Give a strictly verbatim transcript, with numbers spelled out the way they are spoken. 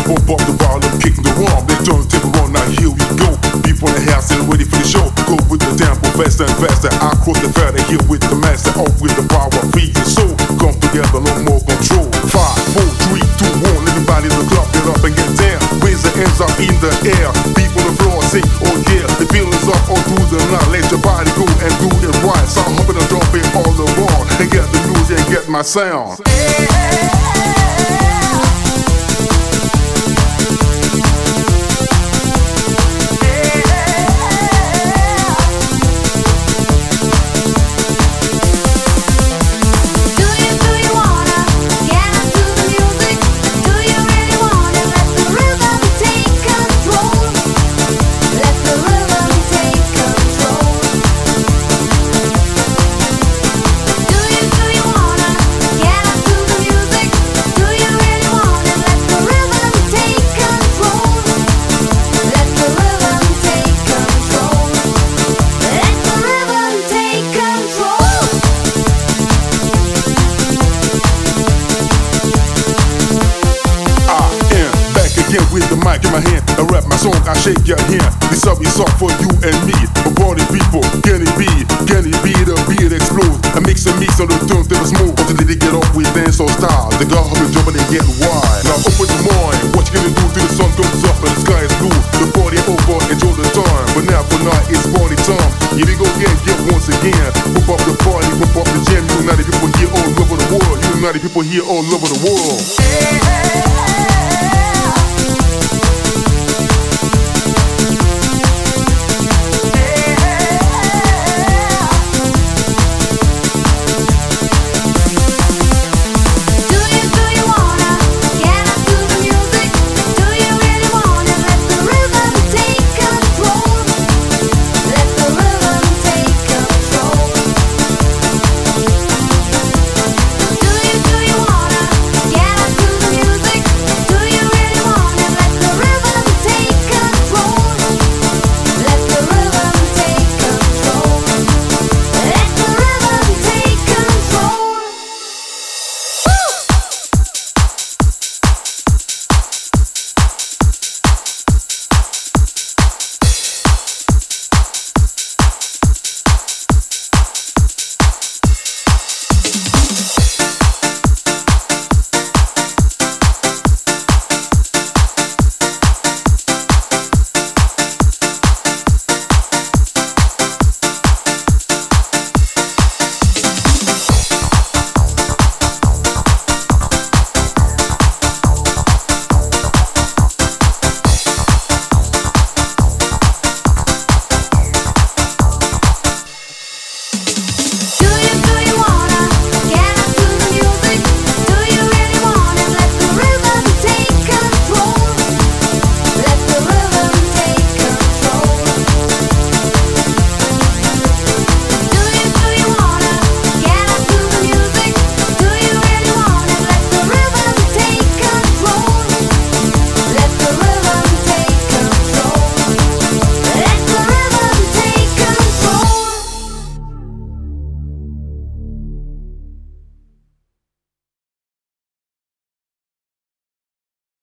Pump up the volume, kicking the drum. They turntable on, now here we go. People in the house, they're ready for the show. Go with the tempo, faster and faster. I cross the fair, they here with the master. Off with the power, feed your soul. Come together, no more control. Five, four, three, two, one. Everybody in the club, get up and get down. Raise the hands up in the air. People on the floor say, oh yeah. The feeling's up all through the night. Let your body go and do it right. So I'm humping and jumping all around. And get the music and get my sound. With the mic in my hand, I rap my song, I shake your hand. This song is song for you and me. For party people, can it be? Can it be the beat explode? I mix and mix on the turntable smooth. Until they get up with dance or style. They got up and jump and they get wild. Now open the mind, what you gonna do till the sun comes up and the sky is blue? The party over, enjoy the time. But now for now it's party time. Here we go again, get once again. Pump up the party, pump up the jam. United people here all over the world. United people here all over the world.